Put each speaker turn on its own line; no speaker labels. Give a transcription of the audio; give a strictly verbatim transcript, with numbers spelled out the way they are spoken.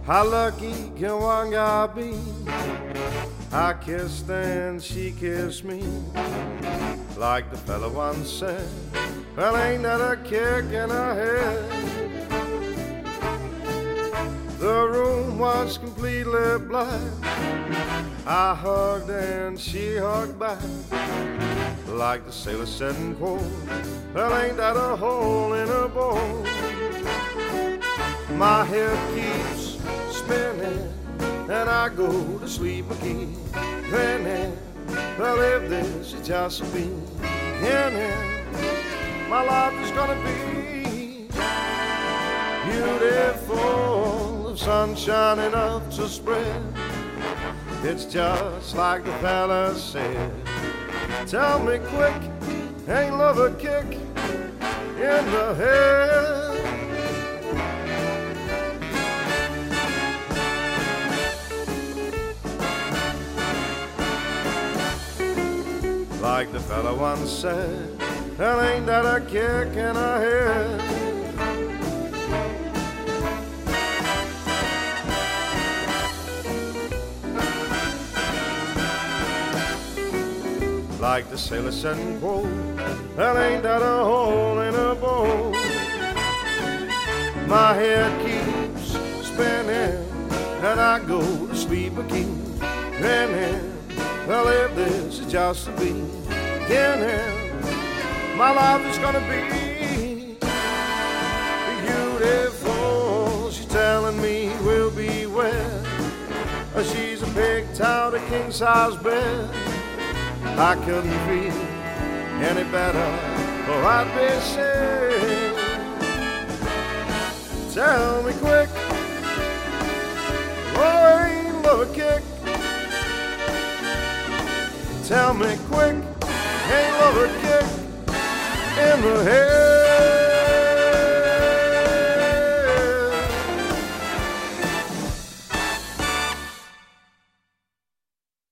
How lucky can one guy be? I kissed and she kissed me, like the fella once said. Well, ain't that a kick in her head? The room was completely black. I hugged and she hugged back, like the sailor said in quote. Well, ain't that a hole in her boat? My head keeps spinning and I go to sleep again. Grinning, well, if this is just a beginning, my life is gonna be beautiful, the sunshine enough to spread. It's just like the fella said. Tell me quick, ain't love a kick in the head? Like the fella once said, well, ain't that a kick in her head? Like the sailor said in quote, well, ain't that a hole in her boat? My head keeps spinning and I go to sleep again. Grinning, well, if this is just the beginning, my life is gonna be beautiful. She's telling me we'll be wed. She's a picked out a king-size bed. I couldn't feel any better, or I'd be sick. Tell me quick, oh, ain't love a kick? Tell me quick, ain't love a kick in the head?